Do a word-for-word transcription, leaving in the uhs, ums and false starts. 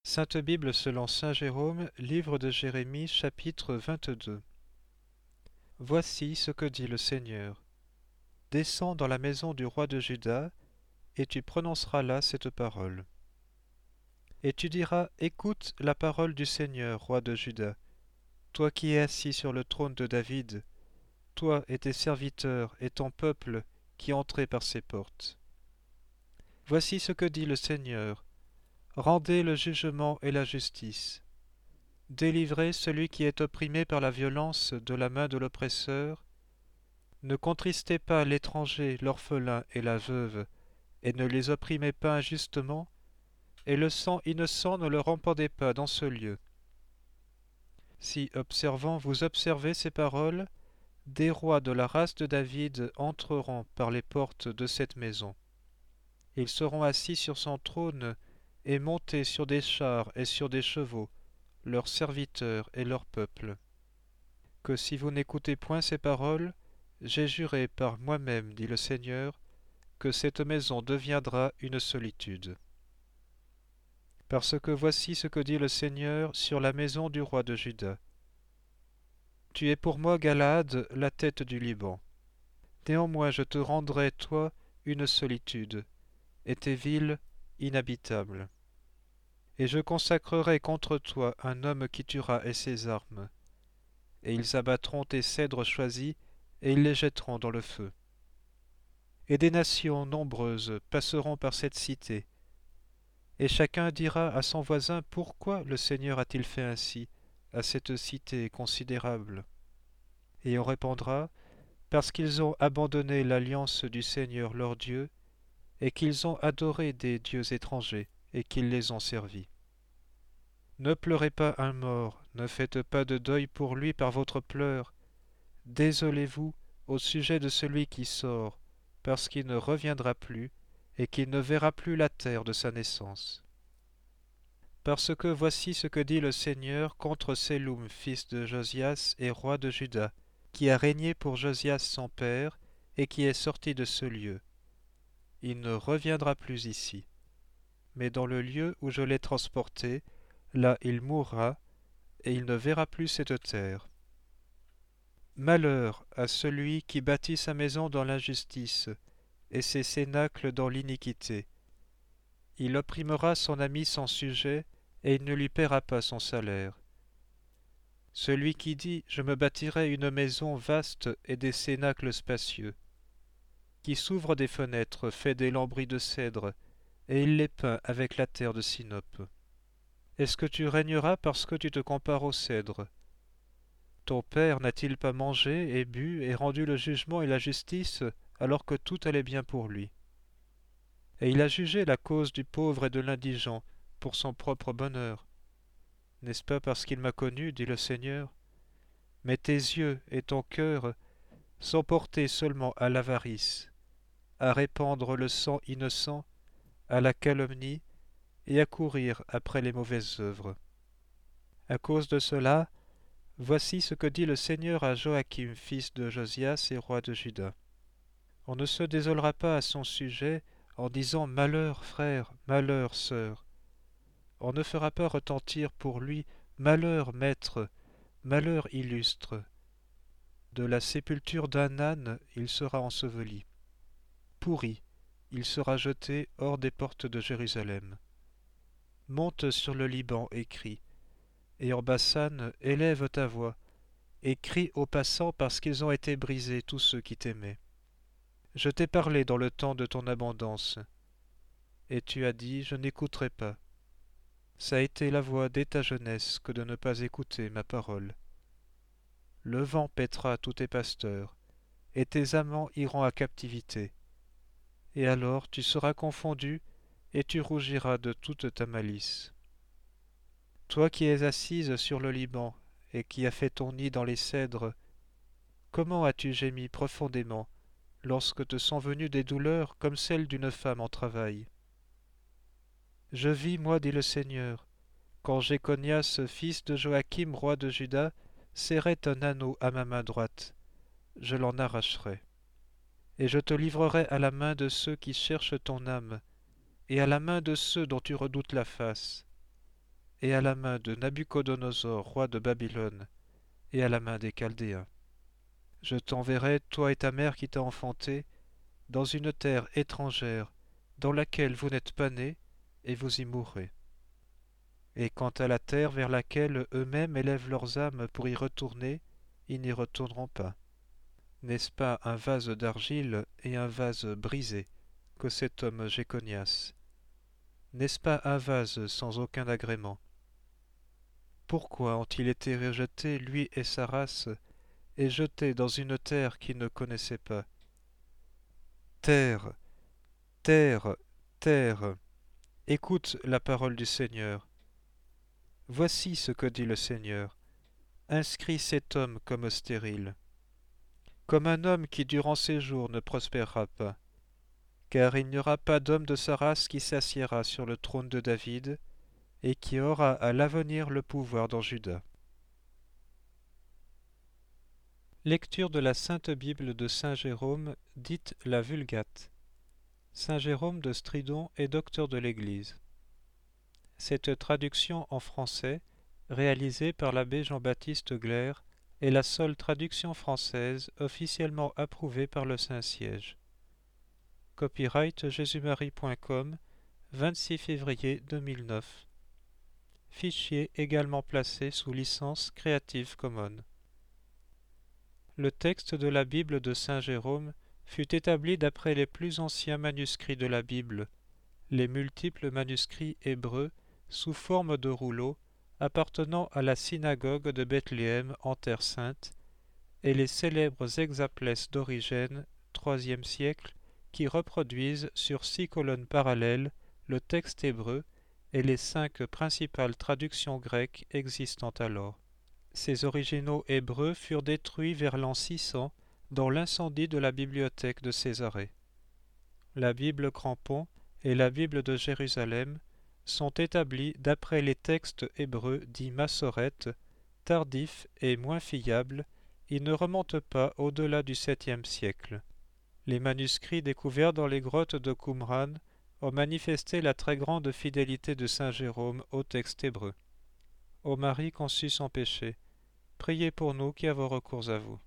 Sainte Bible selon saint Jérôme, livre de Jérémie, chapitre vingt-deux. Voici ce que dit le Seigneur. Descends dans la maison du roi de Juda, et tu prononceras là cette parole. Et tu diras, écoute la parole du Seigneur, roi de Juda, toi qui es assis sur le trône de David, toi et tes serviteurs et ton peuple qui entrez par ces portes. Voici ce que dit le Seigneur. Rendez le jugement et la justice. Délivrez celui qui est opprimé par la violence de la main de l'oppresseur. Ne contristez pas l'étranger, l'orphelin et la veuve, et ne les opprimez pas injustement, et le sang innocent ne le répandez pas dans ce lieu. Si, observant, vous observez ces paroles, des rois de la race de David entreront par les portes de cette maison. Ils seront assis sur son trône et montés sur des chars et sur des chevaux, leurs serviteurs et leur peuple. Que si vous n'écoutez point ces paroles, j'ai juré par moi-même, dit le Seigneur, que cette maison deviendra une solitude. Parce que voici ce que dit le Seigneur sur la maison du roi de Juda. Tu es pour moi, Galaad, la tête du Liban. Néanmoins je te rendrai, toi, une solitude, et tes villes inhabitables. Et je consacrerai contre toi un homme qui tuera et ses armes. Et ils abattront tes cèdres choisis, et ils les jetteront dans le feu. Et des nations nombreuses passeront par cette cité, et chacun dira à son voisin, pourquoi le Seigneur a-t-il fait ainsi à cette cité considérable? Et on répondra, parce qu'ils ont abandonné l'alliance du Seigneur leur Dieu, et qu'ils ont adoré des dieux étrangers, et qu'ils les ont servis. Ne pleurez pas un mort, ne faites pas de deuil pour lui par votre pleur. Désolez-vous au sujet de celui qui sort, parce qu'il ne reviendra plus, et qu'il ne verra plus la terre de sa naissance. Parce que voici ce que dit le Seigneur contre Séloum, fils de Josias et roi de Juda, qui a régné pour Josias son père, et qui est sorti de ce lieu. Il ne reviendra plus ici. Mais dans le lieu où je l'ai transporté, là il mourra, et il ne verra plus cette terre. Malheur à celui qui bâtit sa maison dans l'injustice, et ses cénacles dans l'iniquité. Il opprimera son ami sans sujet, et il ne lui paiera pas son salaire. Celui qui dit « Je me bâtirai une maison vaste et des cénacles spacieux », qui s'ouvre des fenêtres, fait des lambris de cèdre, et il les peint avec la terre de sinope. Est-ce que tu régneras parce que tu te compares au cèdre? Ton père n'a-t-il pas mangé et bu et rendu le jugement et la justice alors que tout allait bien pour lui? Et il a jugé la cause du pauvre et de l'indigent pour son propre bonheur. N'est-ce pas parce qu'il m'a connu, dit le Seigneur? Mais tes yeux et ton cœur sont portés seulement à l'avarice, à répandre le sang innocent, à la calomnie et à courir après les mauvaises œuvres. À cause de cela, voici ce que dit le Seigneur à Joachim, fils de Josias et roi de Juda. On ne se désolera pas à son sujet en disant « Malheur, frère, malheur, sœur ». On ne fera pas retentir pour lui « Malheur, maître, malheur illustre ». De la sépulture d'un âne, il sera enseveli. Pourri, il sera jeté hors des portes de Jérusalem. Monte sur le Liban et crie, et en Bassan, élève ta voix, et crie aux passants parce qu'ils ont été brisés tous ceux qui t'aimaient. Je t'ai parlé dans le temps de ton abondance, et tu as dit, je n'écouterai pas. Ça a été la voix dès ta jeunesse que de ne pas écouter ma parole. Le vent paîtra tous tes pasteurs, et tes amants iront à captivité. Et alors tu seras confondu, et tu rougiras de toute ta malice. Toi qui es assise sur le Liban, et qui as fait ton nid dans les cèdres, comment as-tu gémi profondément, lorsque te sont venues des douleurs comme celles d'une femme en travail? Je vis, moi, dit le Seigneur, quand Jéconias, fils de Joachim, roi de Juda, serrait un anneau à ma main droite. Je l'en arracherai. Et je te livrerai à la main de ceux qui cherchent ton âme, et à la main de ceux dont tu redoutes la face. et à la main de Nabuchodonosor, roi de Babylone, et à la main des Chaldéens. Je t'enverrai, toi et ta mère qui t'a enfanté, dans une terre étrangère, dans laquelle vous n'êtes pas nés, et vous y mourrez. Et quant à la terre vers laquelle eux-mêmes élèvent leurs âmes pour y retourner, ils n'y retourneront pas. N'est-ce pas un vase d'argile et un vase brisé que cet homme Jéconias? N'est-ce pas un vase sans aucun agrément? Pourquoi ont-ils été rejetés, lui et sa race, et jetés dans une terre qu'ils ne connaissaient pas? Terre, terre, terre, écoute la parole du Seigneur. Voici ce que dit le Seigneur. Inscris cet homme comme stérile, comme un homme qui durant ses jours ne prospérera pas, car il n'y aura pas d'homme de sa race qui s'assiera sur le trône de David, et qui aura à l'avenir le pouvoir dans Juda. Lecture de la Sainte Bible de Saint Jérôme, dite la Vulgate. Saint Jérôme de Stridon est docteur de l'Église. Cette traduction en français, réalisée par l'abbé Jean-Baptiste Glaire, est la seule traduction française officiellement approuvée par le Saint-Siège. Copyright jésus-marie point com, vingt-six février deux mille neuf. Fichier également placé sous licence Creative Commons. Le texte de la Bible de Saint Jérôme fut établi d'après les plus anciens manuscrits de la Bible, les multiples manuscrits hébreux sous forme de rouleaux appartenant à la synagogue de Bethléem en Terre Sainte, et les célèbres hexaplès d'Origène, troisième siècle, qui reproduisent sur six colonnes parallèles le texte hébreu et les cinq principales traductions grecques existant alors. Ces originaux hébreux furent détruits vers l'an six cents dans l'incendie de la bibliothèque de Césarée. La Bible Crampon et la Bible de Jérusalem sont établis d'après les textes hébreux dits massorètes, tardifs et moins fiables. Ils ne remontent pas au-delà du septième siècle. Les manuscrits découverts dans les grottes de Qumran ont manifesté la très grande fidélité de saint Jérôme au texte hébreu. Ô Marie conçue sans péché, priez pour nous qui avons recours à vous.